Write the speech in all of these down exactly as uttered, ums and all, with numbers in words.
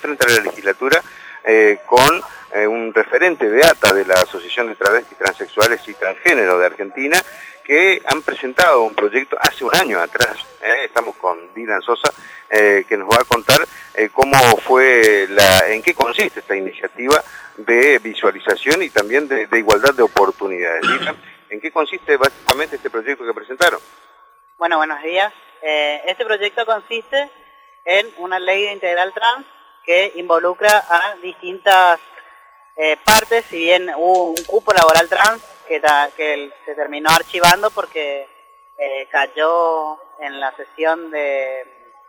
frente a la legislatura eh, con eh, un referente de A T A, de la Asociación de Travestis, Transexuales y Transgénero de Argentina, que han presentado un proyecto hace un año atrás. Eh, estamos con Dylan Sosa, eh, que nos va a contar eh, cómo fue, la, en qué consiste esta iniciativa de visualización y también de, de igualdad de oportunidades. Dylan, ¿en qué consiste básicamente este proyecto que presentaron? Bueno, buenos días. Eh, este proyecto consiste en una ley integral trans que involucra a distintas eh, partes, si bien hubo un cupo laboral trans que, ta, que se terminó archivando porque eh, cayó en la sesión de,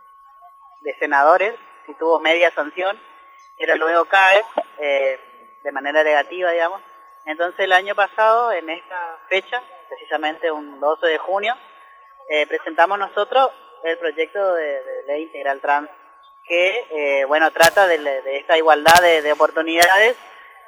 de senadores y tuvo media sanción, pero luego cae eh, de manera negativa, digamos. Entonces el año pasado, en esta fecha, precisamente un doce de junio, eh, presentamos nosotros el proyecto de, de ley integral trans que, eh, bueno, trata de, de esta igualdad de, de oportunidades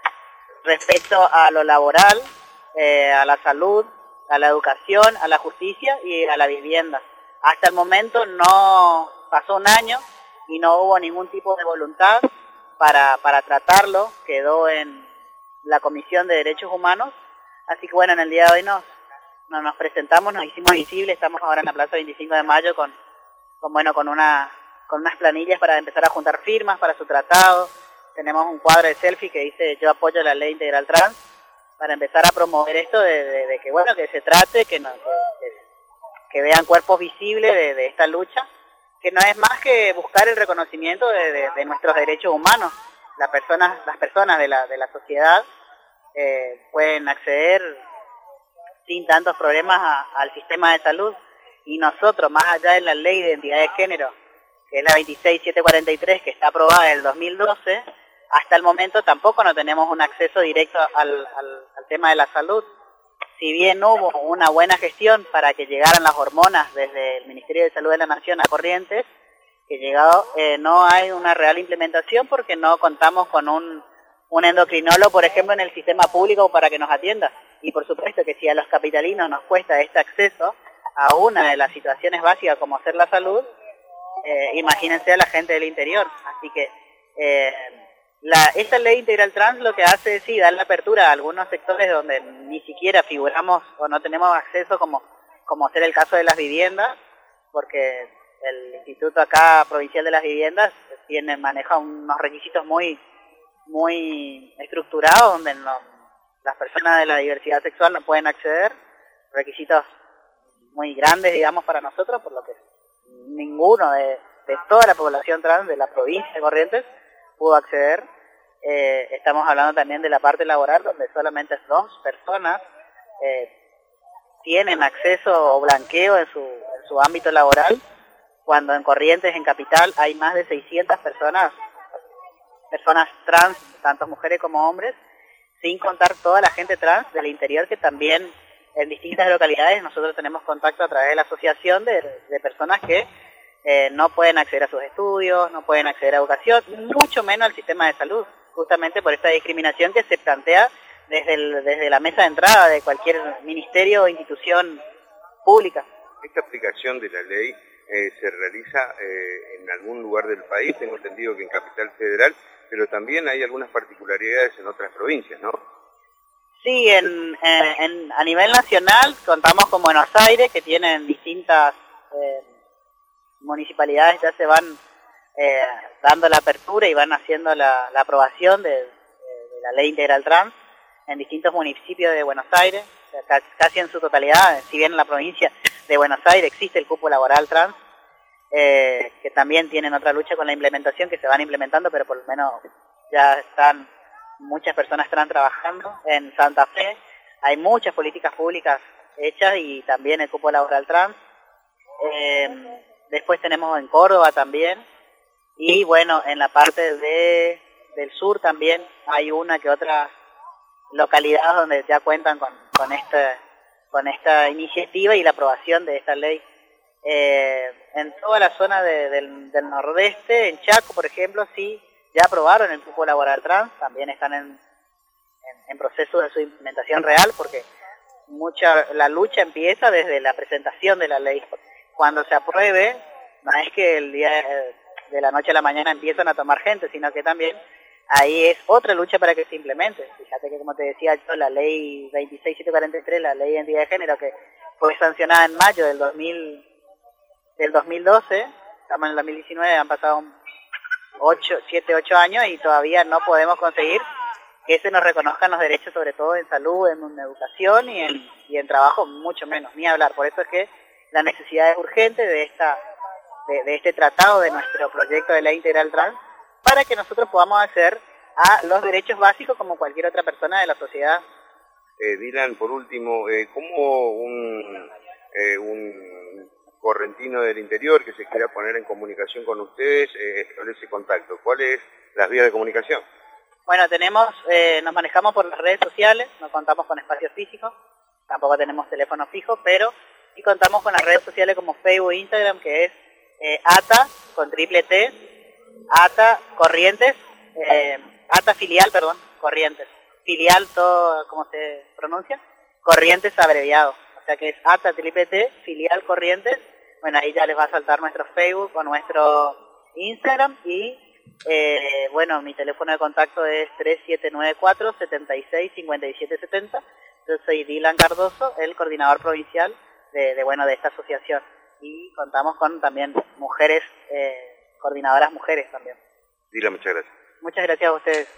respecto a lo laboral, eh, a la salud, a la educación, a la justicia y a la vivienda. Hasta el momento no pasó un año y no hubo ningún tipo de voluntad para, para tratarlo, quedó en la Comisión de Derechos Humanos, así que bueno, en el día de hoy nos, nos, nos presentamos, nos hicimos visibles, estamos ahora en la Plaza veinticinco de mayo con, con, bueno, con, una, con unas planillas para empezar a juntar firmas para su tratado. Tenemos un cuadro de selfie que dice yo apoyo la ley integral trans, para empezar a promover esto de, de, de que bueno, que se trate, que, no, que, que vean cuerpos visibles de, de esta lucha, que no es más que buscar el reconocimiento de, de, de nuestros derechos humanos. Las personas, las personas de la, de la sociedad eh, pueden acceder sin tantos problemas a, al sistema de salud, y nosotros, más allá de la ley de identidad de género, que es la veintiséis mil setecientos cuarenta y tres, que está aprobada en el dos mil doce, hasta el momento tampoco no tenemos un acceso directo al, al, al tema de la salud. Si bien hubo una buena gestión para que llegaran las hormonas desde el Ministerio de Salud de la Nación a Corrientes, que llegado eh, no hay una real implementación porque no contamos con un, un endocrinólogo, por ejemplo, en el sistema público para que nos atienda. Y por supuesto que si a los capitalinos nos cuesta este acceso a una de las situaciones básicas como ser la salud, eh, imagínense a la gente del interior. Así que eh, la, esta ley integral trans lo que hace es sí, dar la apertura a algunos sectores donde ni siquiera figuramos o no tenemos acceso, como, como ser el caso de las viviendas, porque el Instituto acá Provincial de las Viviendas tiene, maneja unos requisitos muy, muy estructurados donde no, las personas de la diversidad sexual no pueden acceder, requisitos muy grandes, digamos, para nosotros, por lo que ninguno de, de toda la población trans de la provincia de Corrientes pudo acceder. Eh, estamos hablando también de la parte laboral, donde solamente dos personas eh, tienen acceso o blanqueo en su, en su ámbito laboral, cuando en Corrientes, en Capital, hay más de seiscientas personas, personas trans, tanto mujeres como hombres, sin contar toda la gente trans del interior, que también en distintas localidades nosotros tenemos contacto a través de la asociación de, de personas que eh, no pueden acceder a sus estudios, no pueden acceder a educación, mucho menos al sistema de salud, justamente por esta discriminación que se plantea desde, el, desde la mesa de entrada de cualquier ministerio o institución pública. Esta aplicación de la ley eh, se realiza eh, en algún lugar del país, tengo entendido que en Capital Federal, pero también hay algunas particularidades en otras provincias, ¿no? Sí, en, en, en, a nivel nacional contamos con Buenos Aires, que tienen distintas eh, municipalidades, ya se van eh, dando la apertura y van haciendo la, la aprobación de, de, de la ley integral trans en distintos municipios de Buenos Aires, o sea, casi en su totalidad. Si bien en la provincia de Buenos Aires existe el cupo laboral trans, eh, que también tienen otra lucha con la implementación, que se van implementando, pero por lo menos ya están muchas personas trans trabajando. En Santa Fe hay muchas políticas públicas hechas y también el cupo laboral trans. Eh, después tenemos en Córdoba también, y bueno, en la parte de del sur también hay una que otra localidad donde ya cuentan con, con, este, con esta iniciativa y la aprobación de esta ley. Eh, en toda la zona de, del, del nordeste, en Chaco, por ejemplo, sí, ya aprobaron el cupo laboral trans, también están en, en, en proceso de su implementación real, porque mucha la lucha empieza desde la presentación de la ley. Cuando se apruebe, no es que el día, de la noche a la mañana empiezan a tomar gente, sino que también ahí es otra lucha para que se implemente. Fíjate que, como te decía yo, la ley veintiséis mil setecientos cuarenta y tres, la ley de identidad de género, que fue sancionada en mayo del dos mil, del dos mil doce, estamos en el dos mil diecinueve, han pasado siete, ocho años y todavía no podemos conseguir que se nos reconozcan los derechos, sobre todo en salud, en educación y en, y en trabajo, mucho menos, ni hablar. Por eso es que la necesidad es urgente de, esta, de, de este tratado, de nuestro proyecto de ley integral trans, para que nosotros podamos acceder a los derechos básicos como cualquier otra persona de la sociedad. Eh, Dylan, por último, eh, ¿cómo un, eh, un correntino del interior que se quiera poner en comunicación con ustedes eh, establece contacto? ¿Cuáles las vías de comunicación? Bueno, tenemos, eh, nos manejamos por las redes sociales, no contamos con espacios físicos, tampoco tenemos teléfono fijo, pero sí contamos con las redes sociales como Facebook e Instagram, que es eh, ATA, con triple T, ATA Corrientes, eh, ATA filial, perdón, Corrientes, filial, todo, ¿cómo se pronuncia? Corrientes abreviado, o sea que es ATA triple T, filial Corrientes. Bueno, ahí ya les va a saltar nuestro Facebook o nuestro Instagram y, eh, bueno, mi teléfono de contacto es tres siete nueve cuatro, siete seis, cinco siete siete cero. Yo soy Dylan Cardoso, el coordinador provincial de, de, bueno, de esta asociación. Y contamos con también mujeres, eh, coordinadoras mujeres también. Dylan, muchas gracias. Muchas gracias a ustedes.